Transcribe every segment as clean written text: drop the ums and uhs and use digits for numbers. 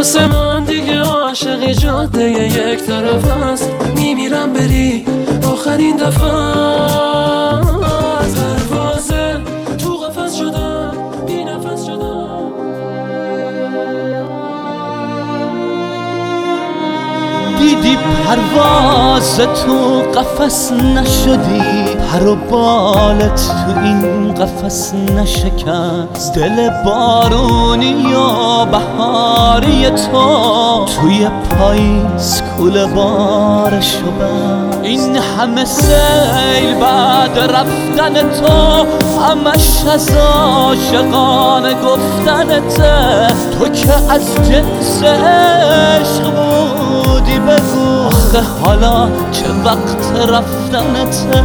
واسه من دیگه عاشقی جاده یک طرف هست، میمیرم بری آخرین دفعه. از پروازه تو قفس شدم، بی نفس شدم. دیدی پرواز تو قفس نشدی، پر و بالت تو این قفس نشکست. دل بارونی یا بهاری تو توی پاییز کوله بارشو بست. این همه سیل بعد رفتن تو، همش از عاشقانه گفتنته. تو که از جنس عشق بودی بگو، آخه حالا چه وقت رفتنته.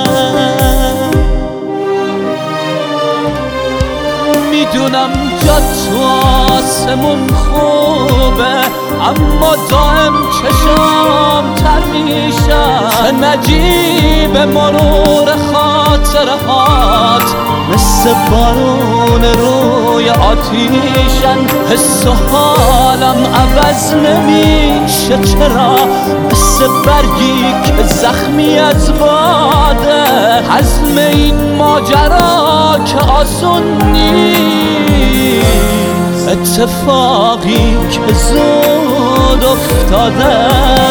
میدونم جا تو آسمون خوبه، اما دائم چشام تر میشم. چه نجیب مرور خاطرهات، مثل بارون روی آتیشن. حس و حالم عوض نمیشه چرا، مثل برگی که زخمی از باده. حزم این ماجرا که آسون نیست، اتفاقی که زود افتاده.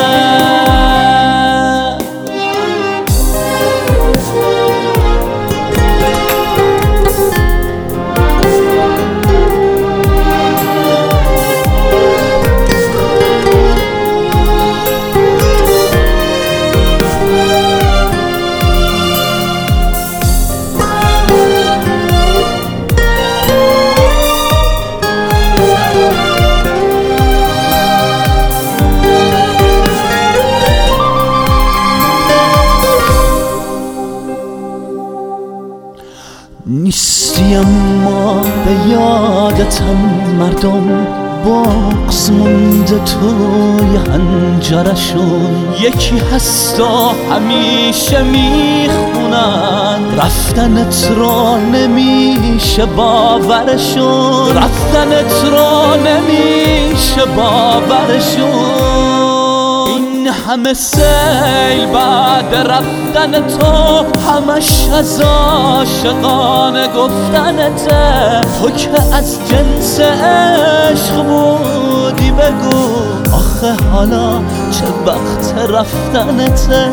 نیستی اما به یادتم مردم، بغض مونده توی حنجرشون. یکی هست و همیشه میخونن، رفتنت رو نمیشه باورشون. رفتنت رو نمیشه باورشون. این همه سیل بعد رفتن تو، همش از عاشقانه گفتنته. تو که از جنس عشق بودی بگو، آخه حالا چه وقت رفتنته.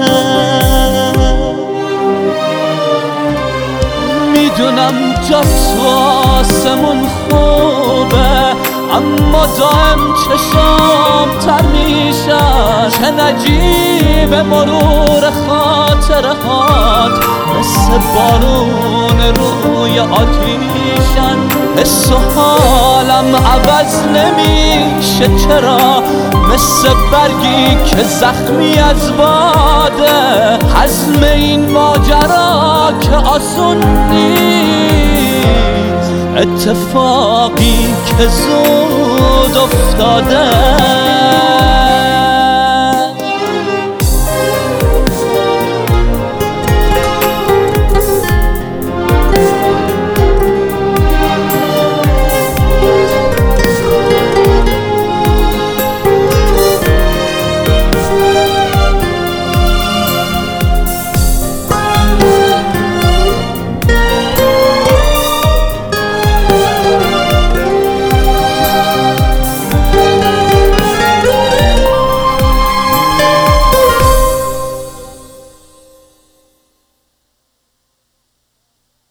میدونم جا تو آسمون خوبه، اما دائم چشام تر میشن. چه نجیب مرور خاطرهات، مثل بارون روی آتیشن. حس و حالم عوض نمیشه چرا، مثل برگی که زخمی از باده. حزم این ماجرا که آسون نیست، اتفاقی که زود افتاده.